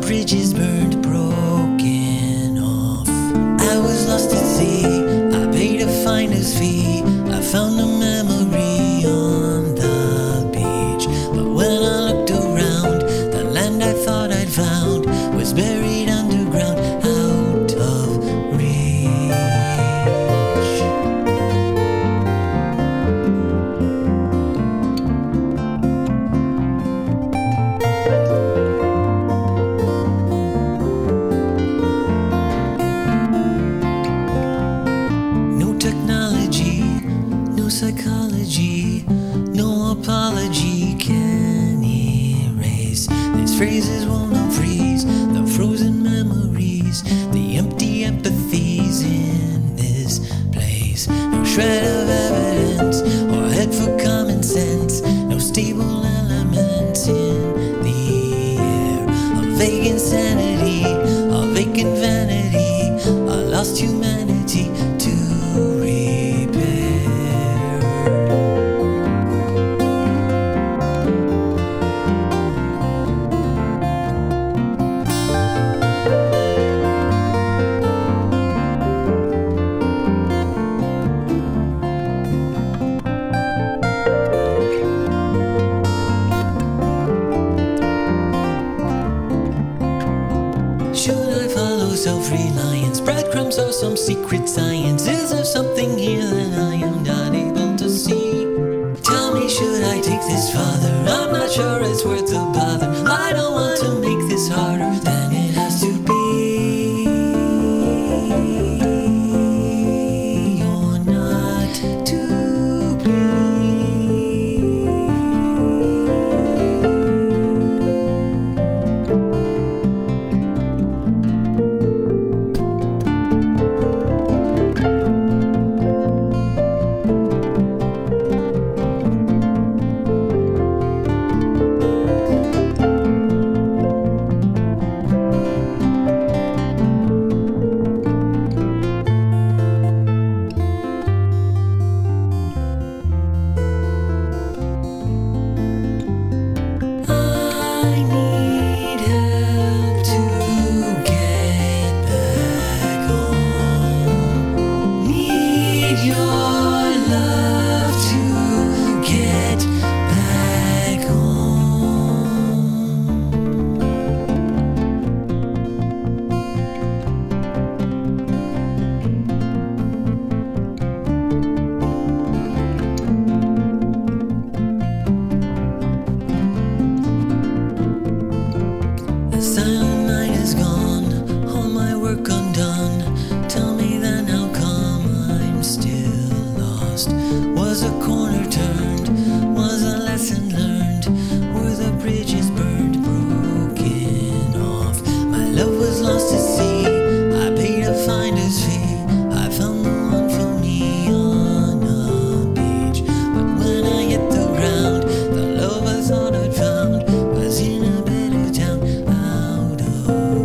bridges burned, broken off. I was lost at sea, I paid a finder's fee. I found a memory on the beach. But when I looked around, the land I thought I'd found was buried underground, out of reach. No technology, no psychology, no apology can erase these phrases won't unfreeze the frozen memories, the empty empathies in this place. No shred of evidence or head for common sense, no stable elements in the air. A vague insanity, a vacant vanity, a lost humanity to repair. Should I follow self-reliance, breadcrumbs or some secret science? Is there something here that I am not able to see? Tell me, should I take this farther? I'm not sure it's worth the bother. I don't want to make this harder than it has to be. You're not to the silent night is gone, all my work undone. Tell me then how come I'm still lost? Was a corner turned? Was a lesson learned? Were the bridges burned, broken off? My love was lost at sea, I paid a finder's fee. I found the one for me on a beach. But when I hit the ground, the love I thought I'd found was in a better town, out of